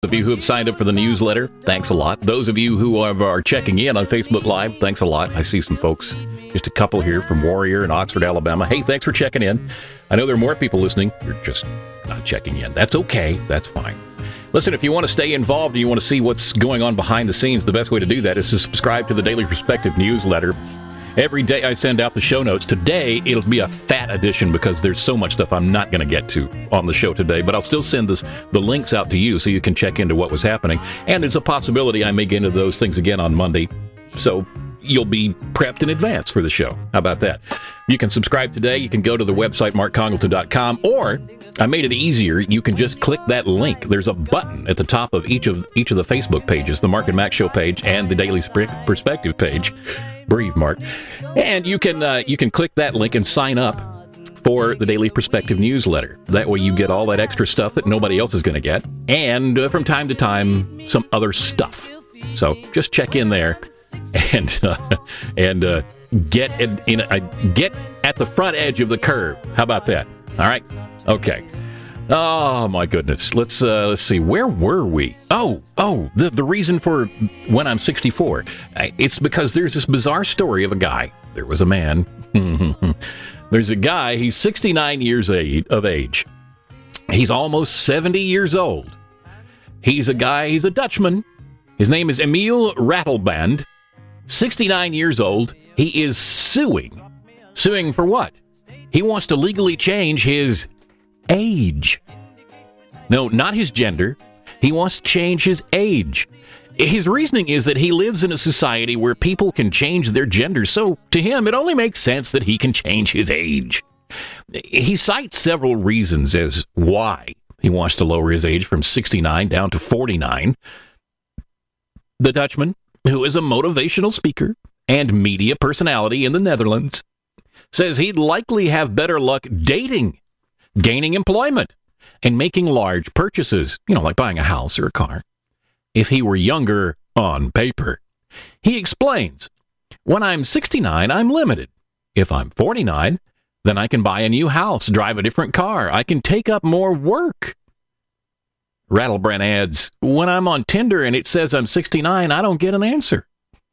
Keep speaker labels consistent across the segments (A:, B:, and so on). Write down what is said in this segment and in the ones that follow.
A: of you who have signed up for the newsletter, thanks a lot. Those of you who are checking in on Facebook Live, thanks a lot. I see some folks, just a couple here from Warrior in Oxford, Alabama. Hey, thanks for checking in. I know there are more people listening. You're just not checking in. That's okay. That's fine. Listen, if you want to stay involved and you want to see what's going on behind the scenes, the best way to do that is to subscribe to the Daily Perspective newsletter. Every day I send out the show notes. Today, it'll be a fat edition because there's so much stuff I'm not going to get to on the show today, but I'll still send the links out to you so you can check into what was happening. And there's a possibility I may get into those things again on Monday, so you'll be prepped in advance for the show. How about that? You can subscribe today. You can go to the website, markcongleton.com, or I made it easier. You can just click that link. There's a button at the top of each of the Facebook pages, the Mark and Mac Show page and the Daily Perspective page. Breathe, Mark. And you can click that link and sign up for the Daily Perspective newsletter. That way you get all that extra stuff that nobody else is going to get, and from time to time, some other stuff. So just check in there and get at the front edge of the curve. How about that? All right? Okay. Oh, my goodness. Let's see. Where were we? The reason for when I'm 64. It's because there's this bizarre story of a guy. There was a man. There's a guy. He's 69 years of age. He's almost 70 years old. He's a Dutchman. His name is Emil Ratelband. 69 years old. He is suing. Suing for what? He wants to legally change his age. No, not his gender. He wants to change his age. His reasoning is that he lives in a society where people can change their gender, so to him it only makes sense that he can change his age. He cites several reasons as why he wants to lower his age from 69 down to 49. The Dutchman, who is a motivational speaker and media personality in the Netherlands, says he'd likely have better luck dating, gaining employment, and making large purchases, like buying a house or a car, if he were younger on paper. He explains, when I'm 69, I'm limited. If I'm 49, then I can buy a new house, drive a different car. I can take up more work. Ratelband adds, when I'm on Tinder and it says I'm 69, I don't get an answer.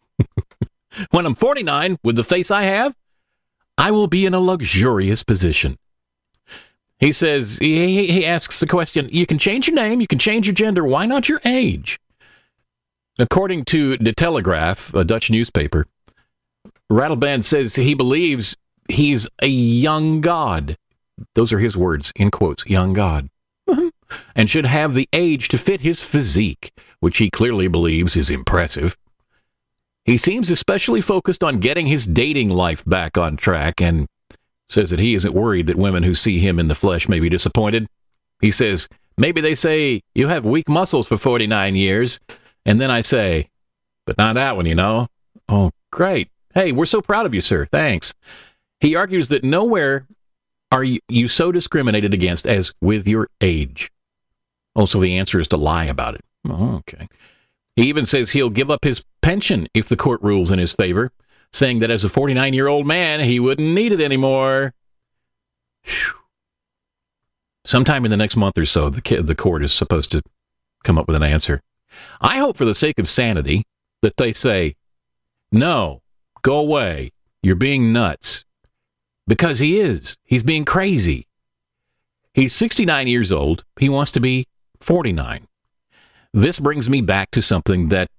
A: When I'm 49, with the face I have, I will be in a luxurious position. He says, he asks the question, you can change your name, you can change your gender, why not your age? According to De Telegraaf, a Dutch newspaper, Ratelband says he believes he's a young god. Those are his words, in quotes, young god. And should have the age to fit his physique, which he clearly believes is impressive. He seems especially focused on getting his dating life back on track and says that he isn't worried that women who see him in the flesh may be disappointed. He says, maybe they say, you have weak muscles for 49 years. And then I say, but not that one, Oh, great. Hey, we're so proud of you, sir. Thanks. He argues that nowhere are you so discriminated against as with your age. Oh, so the answer is to lie about it. Oh, okay. He even says he'll give up his pension if the court rules in his favor, saying that as a 49-year-old man, he wouldn't need it anymore. Whew. Sometime in the next month or so, the court is supposed to come up with an answer. I hope for the sake of sanity that they say, no, go away, you're being nuts. Because he is. He's being crazy. He's 69 years old. He wants to be 49. This brings me back to something that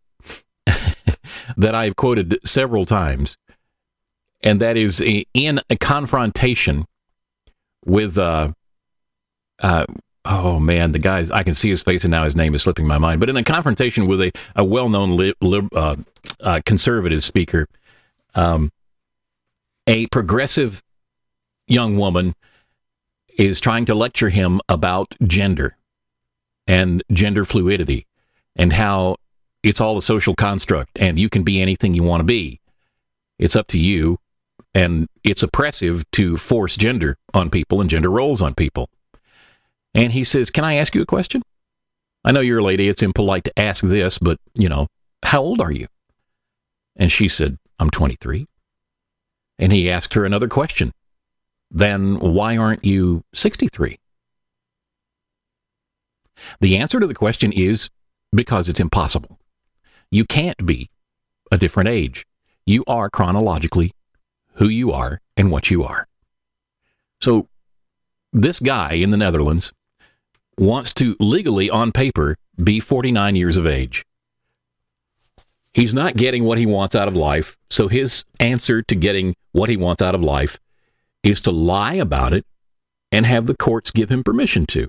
A: that I've quoted several times, and that is in a confrontation with, oh man, the guy's, I can see his face and now his name is slipping my mind, but in a confrontation with a well-known conservative speaker, a progressive young woman is trying to lecture him about gender and gender fluidity and how it's all a social construct and you can be anything you want to be. It's up to you, and it's oppressive to force gender on people and gender roles on people. And he says, can I ask you a question? I know you're a lady. It's impolite to ask this, but, how old are you? And she said, I'm 23. And he asked her another question. Then why aren't you 63? The answer to the question is because it's impossible. You can't be a different age. You are chronologically who you are and what you are. So this guy in the Netherlands wants to legally, on paper, be 49 years of age. He's not getting what he wants out of life, so his answer to getting what he wants out of life is to lie about it and have the courts give him permission to.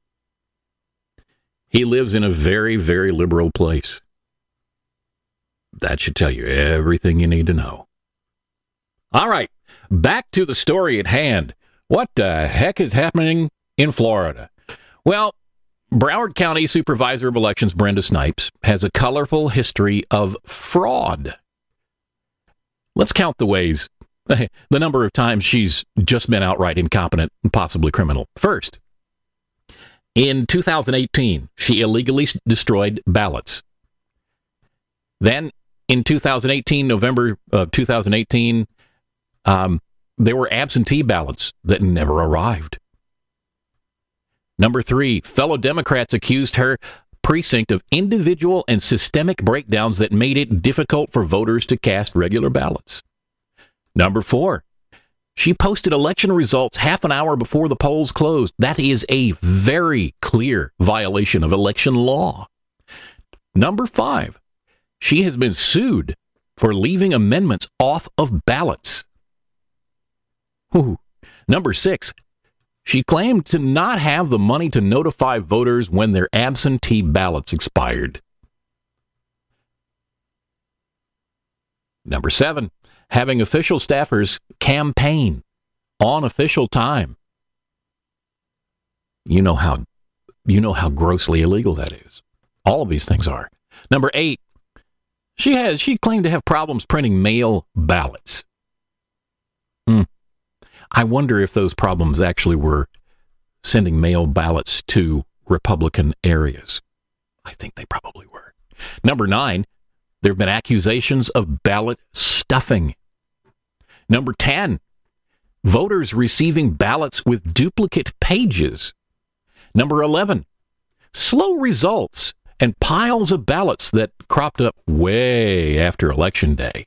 A: He lives in a very, very liberal place. That should tell you everything you need to know. All right, back to the story at hand. What the heck is happening in Florida? Well, Broward County Supervisor of Elections Brenda Snipes has a colorful history of fraud. Let's count the ways, the number of times she's just been outright incompetent and possibly criminal. First, in 2018, she illegally destroyed ballots. Then, in 2018, November of 2018, there were absentee ballots that never arrived. Number 3, fellow Democrats accused her precinct of individual and systemic breakdowns that made it difficult for voters to cast regular ballots. Number 4, she posted election results half an hour before the polls closed. That is a very clear violation of election law. Number 5, she has been sued for leaving amendments off of ballots. Ooh. Number 6, she claimed to not have the money to notify voters when their absentee ballots expired. Number 7, having official staffers campaign on official time. You know how grossly illegal that is. All of these things are. Number 8, she claimed to have problems printing mail ballots. I wonder if those problems actually were sending mail ballots to Republican areas. I think they probably were. Number 9, there have been accusations of ballot stuffing. Number 10, voters receiving ballots with duplicate pages. Number 11, slow results and piles of ballots that cropped up way after Election Day.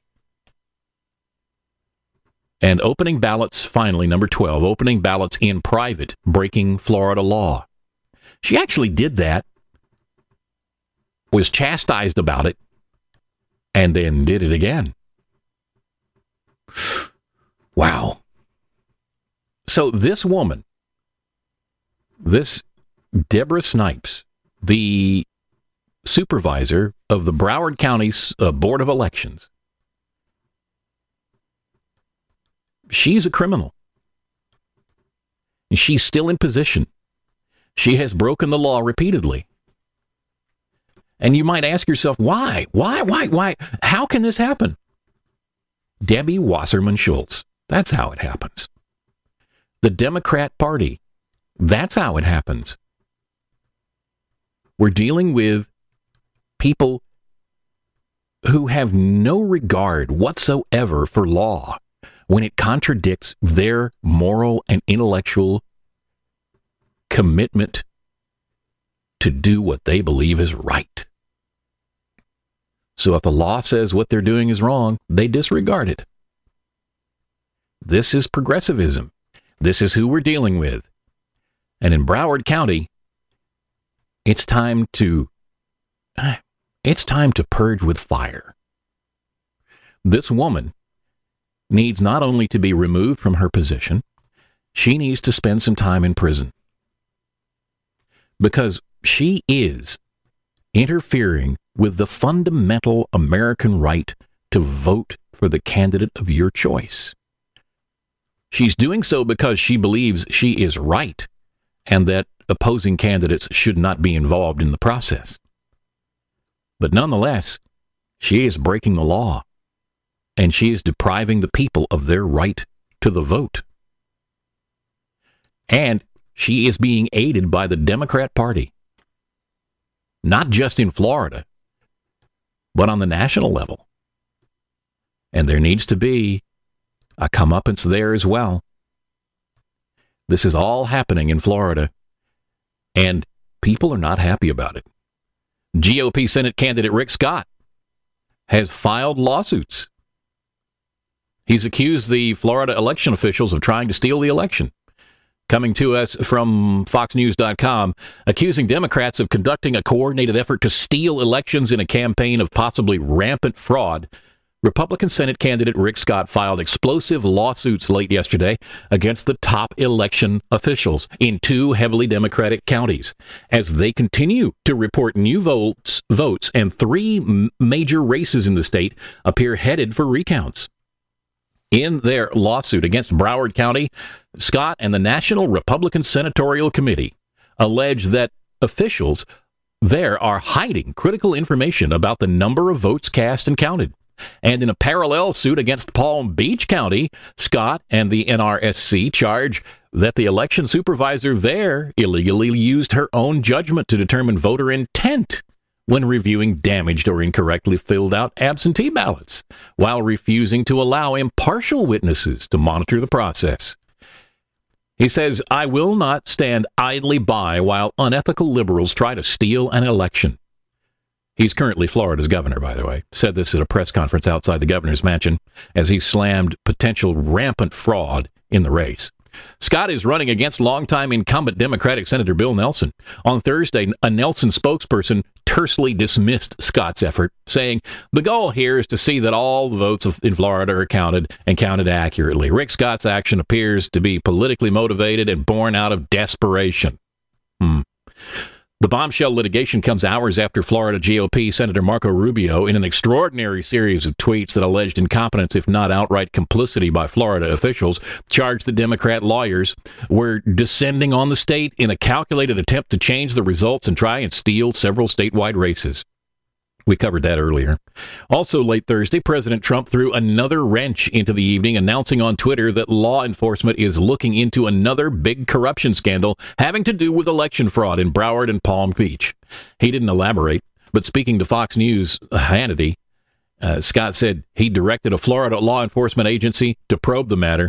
A: And opening ballots, finally, number 12, opening ballots in private, breaking Florida law. She actually did that, was chastised about it, and then did it again. Wow. So this woman, this Deborah Snipes, the supervisor of the Broward County Board of Elections, she's a criminal. And she's still in position. She has broken the law repeatedly. And you might ask yourself, why? Why? How can this happen? Debbie Wasserman Schultz. That's how it happens. The Democrat Party. That's how it happens. We're dealing with people who have no regard whatsoever for law when it contradicts their moral and intellectual commitment to do what they believe is right. So if the law says what they're doing is wrong, they disregard it. This is progressivism. This is who we're dealing with. And in Broward County, it's time to purge with fire. This woman needs not only to be removed from her position, she needs to spend some time in prison. Because she is interfering with the fundamental American right to vote for the candidate of your choice. She's doing so because she believes she is right and that opposing candidates should not be involved in the process. But nonetheless, she is breaking the law, and she is depriving the people of their right to the vote. And she is being aided by the Democrat Party, not just in Florida, but on the national level. And there needs to be a comeuppance there as well. This is all happening in Florida. And People are not happy about it. GOP Senate candidate Rick Scott has filed lawsuits. He's accused the Florida election officials of trying to steal the election. Coming to us from FoxNews.com, accusing Democrats of conducting a coordinated effort to steal elections in a campaign of possibly rampant fraud, Republican Senate candidate Rick Scott filed explosive lawsuits late yesterday against the top election officials in 2 heavily Democratic counties as they continue to report new votes and 3 major races in the state appear headed for recounts. In their lawsuit against Broward County, Scott and the National Republican Senatorial Committee allege that officials there are hiding critical information about the number of votes cast and counted. And in a parallel suit against Palm Beach County, Scott and the NRSC charge that the election supervisor there illegally used her own judgment to determine voter intent when reviewing damaged or incorrectly filled out absentee ballots, while refusing to allow impartial witnesses to monitor the process. He says, "I will not stand idly by while unethical liberals try to steal an election." He's currently Florida's governor, by the way. Said this at a press conference outside the governor's mansion as he slammed potential rampant fraud in the race. Scott is running against longtime incumbent Democratic Senator Bill Nelson. On Thursday, a Nelson spokesperson tersely dismissed Scott's effort, saying, "The goal here is to see that all the votes in Florida are counted and counted accurately. Rick Scott's action appears to be politically motivated and born out of desperation." The bombshell litigation comes hours after Florida GOP Senator Marco Rubio, in an extraordinary series of tweets that alleged incompetence, if not outright complicity by Florida officials, charged the Democrat lawyers were descending on the state in a calculated attempt to change the results and try and steal several statewide races. We covered that earlier. Also late Thursday, President Trump threw another wrench into the evening, announcing on Twitter that law enforcement is looking into another big corruption scandal having to do with election fraud in Broward and Palm Beach. He didn't elaborate, but speaking to Fox News Hannity, Scott said he directed a Florida law enforcement agency to probe the matter.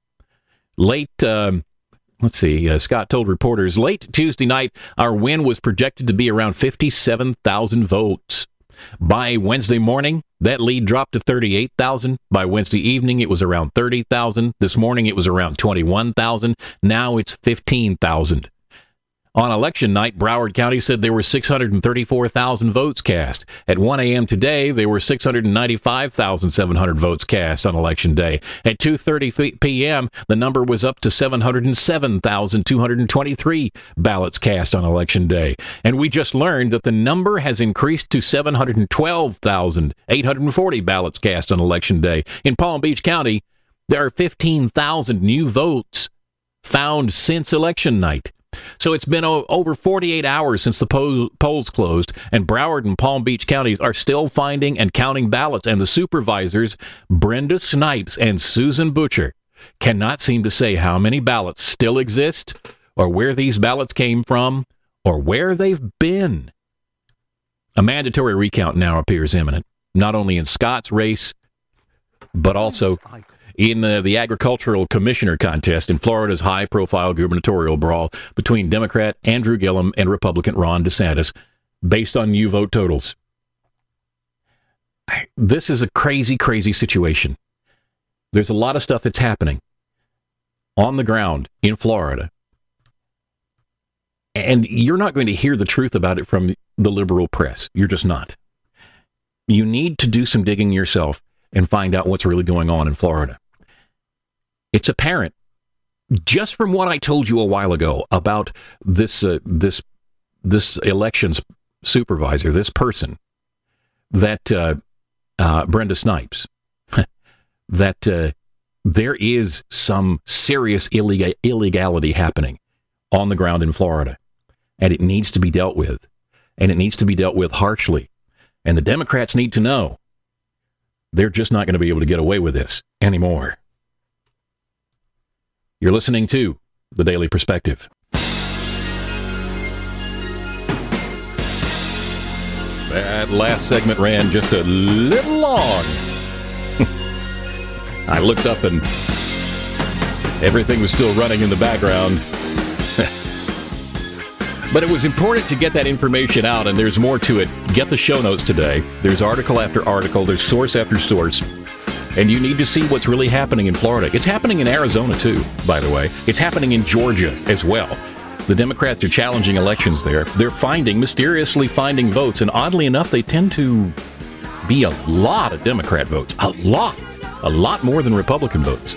A: Scott told reporters, late Tuesday night, our win was projected to be around 57,000 votes. By Wednesday morning, that lead dropped to 38,000. By Wednesday evening, it was around 30,000. This morning, it was around 21,000. Now it's 15,000. On election night, Broward County said there were 634,000 votes cast. At 1 a.m. today, there were 695,700 votes cast on Election Day. At 2:30 p.m., the number was up to 707,223 ballots cast on Election Day. And we just learned that the number has increased to 712,840 ballots cast on Election Day. In Palm Beach County, there are 15,000 new votes found since election night. So it's been over 48 hours since the polls closed, and Broward and Palm Beach counties are still finding and counting ballots, and the supervisors, Brenda Snipes and Susan Butcher, cannot seem to say how many ballots still exist, or where these ballots came from, or where they've been. A mandatory recount now appears imminent, not only in Scott's race, but also in the agricultural commissioner contest in Florida's high-profile gubernatorial brawl between Democrat Andrew Gillum and Republican Ron DeSantis, based on new vote totals. This is a crazy, crazy situation. There's a lot of stuff that's happening on the ground in Florida, and you're not going to hear the truth about it from the liberal press. You're just not. You need to do some digging yourself and find out what's really going on in Florida. It's apparent, just from what I told you a while ago about this elections supervisor, this person, that Brenda Snipes, that there is some serious illegality happening on the ground in Florida, and it needs to be dealt with, and it needs to be dealt with harshly. And the Democrats need to know they're just not going to be able to get away with this anymore. You're listening to The Daily Perspective. That last segment ran just a little long. I looked up and everything was still running in the background. But it was important to get that information out, and there's more to it. Get the show notes today. There's article after article. There's source after source. And you need to see what's really happening in Florida. It's happening in Arizona, too, by the way. It's happening in Georgia as well. The Democrats are challenging elections there. They're mysteriously finding votes, and oddly enough, they tend to be a lot of Democrat votes. A lot more than Republican votes.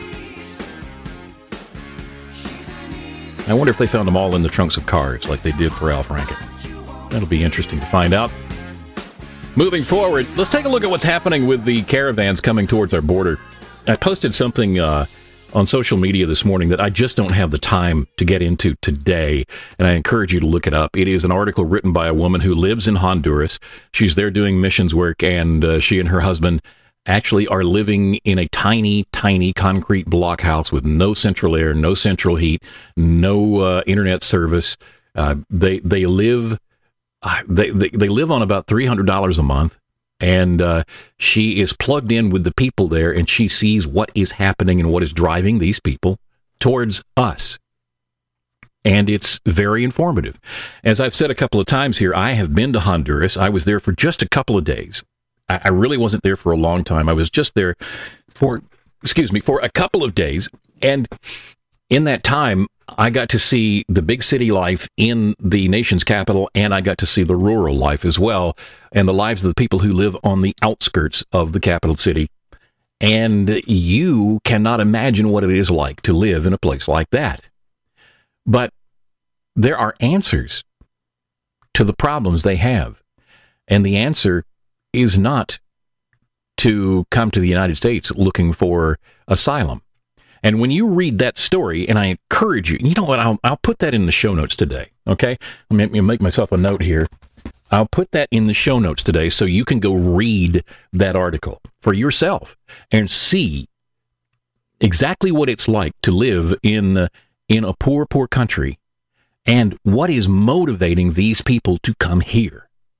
A: I wonder if they found them all in the trunks of cars like they did for Al Franken. That'll be interesting to find out. Moving forward, let's take a look at what's happening with the caravans coming towards our border. I posted something on social media this morning that I just don't have the time to get into today, and I encourage you to look it up. It is an article written by a woman who lives in Honduras. She's there doing missions work, and she and her husband actually are living in a tiny, tiny concrete block house with no central air, no central heat, no internet service. They live on about $300 a month, and she is plugged in with the people there, and she sees what is happening and what is driving these people towards us. And it's very informative. As I've said a couple of times here, I have been to Honduras. I was there for just a couple of days. I really wasn't there for a long time. I was just there for a couple of days. And in that time, I got to see the big city life in the nation's capital, and I got to see the rural life as well, and the lives of the people who live on the outskirts of the capital city. And you cannot imagine what it is like to live in a place like that. But there are answers to the problems they have. And the answer is not to come to the United States looking for asylum. And when you read that story, and I encourage you, you know what, I'll put that in the show notes today, okay? Let me make myself a note here. I'll put that in the show notes today so you can go read that article for yourself and see exactly what it's like to live in a poor, poor country and what is motivating these people to come here.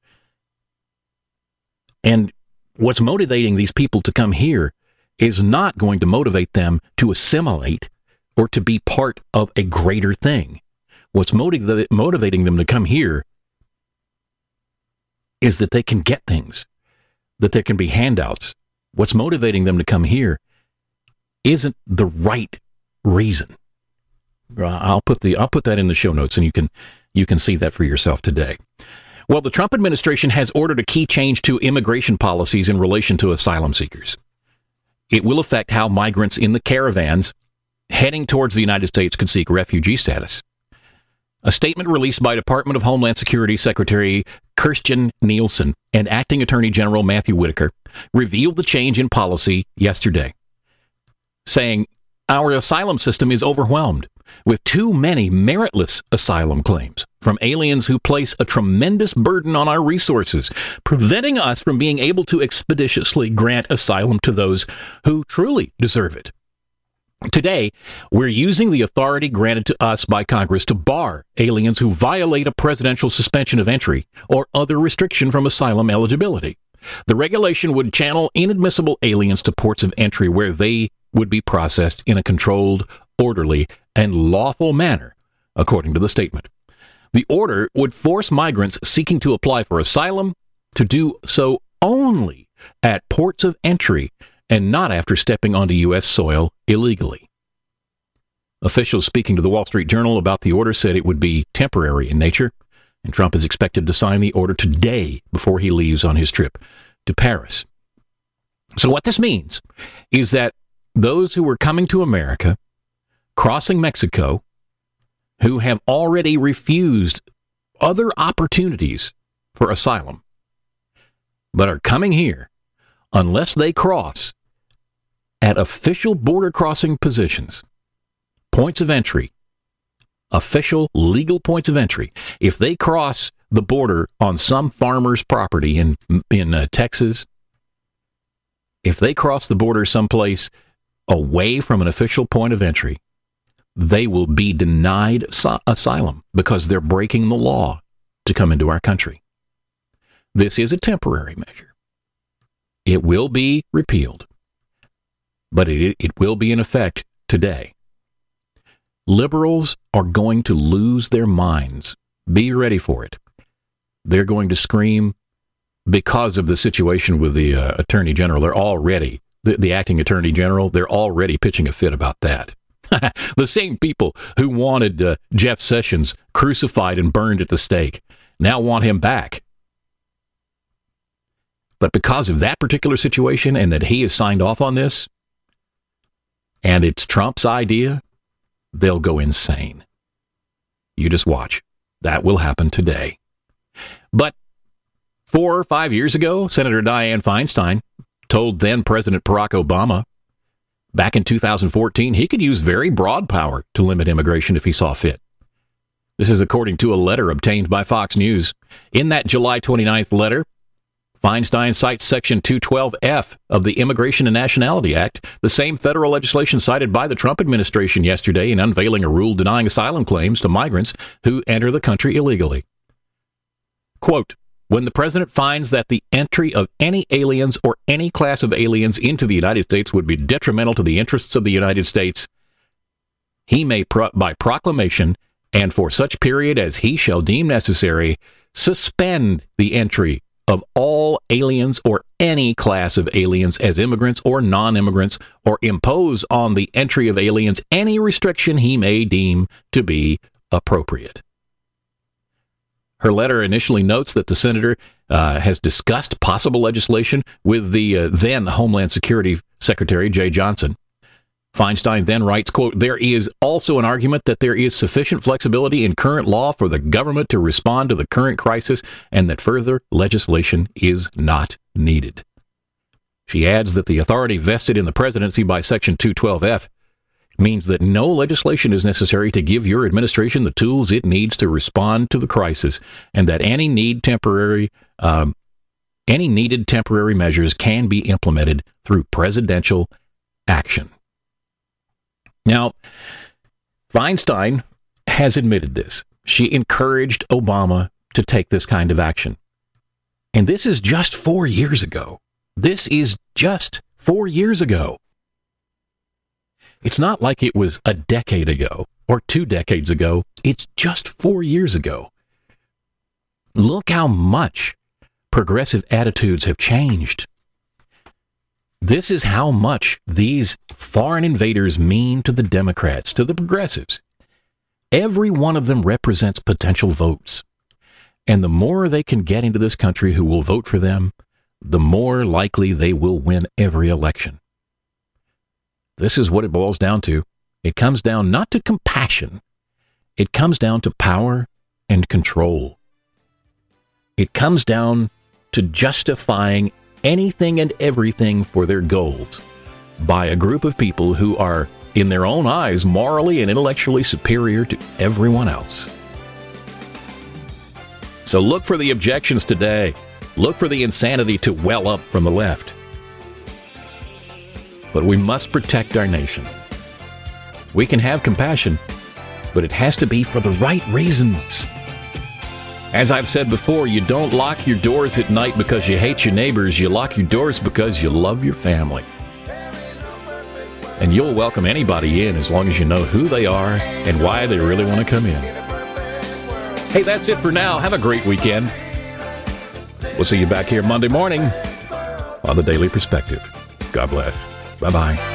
A: And what's motivating these people to come here is not going to motivate them to assimilate or to be part of a greater thing. What's motivating them to come here is that they can get things, that there can be handouts. What's motivating them to come here isn't the right reason. I'll put that in the show notes, and you can see that for yourself today. Well, the Trump administration has ordered a key change to immigration policies in relation to asylum seekers. It will affect how migrants in the caravans heading towards the United States could seek refugee status. A statement released by Department of Homeland Security Secretary Kirstjen Nielsen and Acting Attorney General Matthew Whitaker revealed the change in policy yesterday, saying, "Our asylum system is overwhelmed with too many meritless asylum claims from aliens who place a tremendous burden on our resources, preventing us from being able to expeditiously grant asylum to those who truly deserve it. Today, we're using the authority granted to us by Congress to bar aliens who violate a presidential suspension of entry or other restriction from asylum eligibility. The regulation would channel inadmissible aliens to ports of entry where they would be processed in a controlled, orderly, and lawful manner, according to the statement. The order would force migrants seeking to apply for asylum to do so only at ports of entry and not after stepping onto U.S. soil illegally." Officials speaking to the Wall Street Journal about the order said it would be temporary in nature, and Trump is expected to sign the order today before he leaves on his trip to Paris. So what this means is that those who are coming to America, crossing Mexico, who have already refused other opportunities for asylum, but are coming here, unless they cross at official border crossing positions, points of entry, official legal points of entry, if they cross the border on some farmer's property in Texas, if they cross the border someplace away from an official point of entry, they will be denied asylum because they're breaking the law to come into our country. This is a temporary measure. It will be repealed, but it will be in effect today. Liberals are going to lose their minds Be ready for it. They're going to scream because of the situation with the Attorney General. They're already, the acting Attorney General, they're already pitching a fit about that. The same people who wanted Jeff Sessions crucified and burned at the stake now want him back. But because of that particular situation and that he has signed off on this, and it's Trump's idea, they'll go insane. You just watch. That will happen today. But 4 or 5 years ago, Senator Dianne Feinstein told then President Barack Obama back in 2014 he could use very broad power to limit immigration if he saw fit. This is according to a letter obtained by Fox News. In that July 29th letter, Feinstein cites Section 212F of the Immigration and Nationality Act, the same federal legislation cited by the Trump administration yesterday in unveiling a rule denying asylum claims to migrants who enter the country illegally. Quote, when the president finds that the entry of any aliens or any class of aliens into the United States would be detrimental to the interests of the United States, he may, by proclamation, and for such period as he shall deem necessary, suspend the entry of all aliens or any class of aliens as immigrants or non-immigrants, or impose on the entry of aliens any restriction he may deem to be appropriate. Her letter initially notes that the senator has discussed possible legislation with the then Homeland Security Secretary, Jay Johnson. Feinstein then writes, quote, there is also an argument that there is sufficient flexibility in current law for the government to respond to the current crisis and that further legislation is not needed. She adds that the authority vested in the presidency by Section 212F means that no legislation is necessary to give your administration the tools it needs to respond to the crisis, and that any needed temporary measures can be implemented through presidential action. Now, Feinstein has admitted this. She encouraged Obama to take this kind of action. And this is just 4 years ago. This is just 4 years ago. It's not like it was a decade ago or 2 decades ago. It's just 4 years ago. Look how much progressive attitudes have changed. This is how much these foreign invaders mean to the Democrats, to the progressives. Every one of them represents potential votes. And the more they can get into this country who will vote for them, the more likely they will win every election. This is what it boils down to. It comes down not to compassion. It comes down to power and control. It comes down to justifying anything and everything for their goals by a group of people who are, in their own eyes, morally and intellectually superior to everyone else. So look for the objections today. Look for the insanity to well up from the left. But we must protect our nation. We can have compassion, but it has to be for the right reasons. As I've said before, you don't lock your doors at night because you hate your neighbors. You lock your doors because you love your family. And you'll welcome anybody in as long as you know who they are and why they really want to come in. Hey, that's it for now. Have a great weekend. We'll see you back here Monday morning on the Daily Perspective. God bless. Bye-bye.